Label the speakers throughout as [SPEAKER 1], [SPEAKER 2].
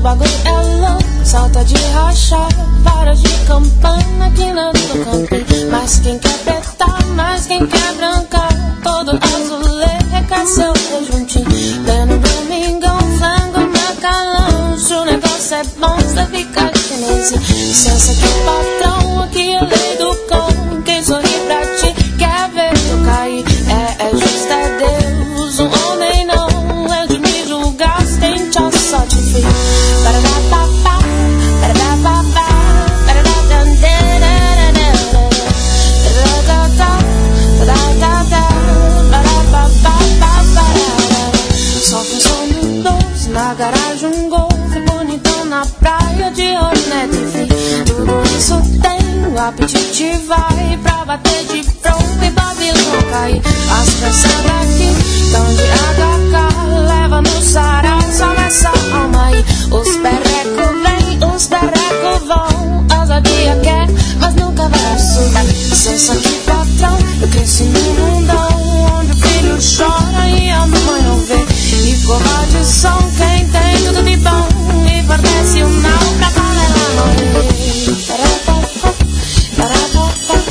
[SPEAKER 1] bagulho é louco, salta de rachar, para de campana aqui na do campinho. Mas quem quer pretar, mas quem quer brancar, todo azulê quer seu juntinho. Pleno domingão, flango, macalancho, o negócio é bom, você fica chinesinho. Licença que patrão, aqui é lei do cão, quem sorri pra ti quer ver tu cair. É justo, é Deus, um homem não, é de me julgar, tem tchau, só te fiz. Só funciona doce na garagem, um golfe bonitão na praia de Hornet. Tudo isso tem, o apetite vai pra bater de pronto e Babilônia cair. As crianças daqui tão de HK, leva no sarau, só nessa alma aí. Os perrecos vem, os perrecos vão, a ousadia quer, mas nunca vai subir. Licença que patrão, eu cresci no mundão, onde o filho chora e a mãe não vê. E corra de som quem tem tudo de bom, e fornece o mal pra panela morrer.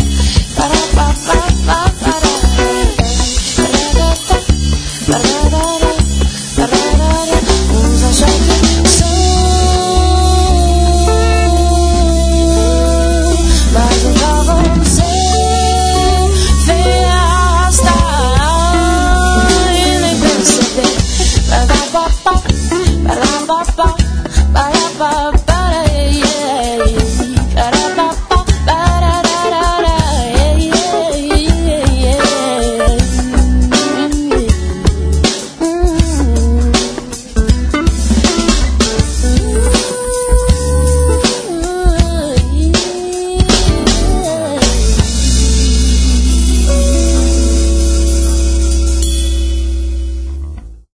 [SPEAKER 1] Para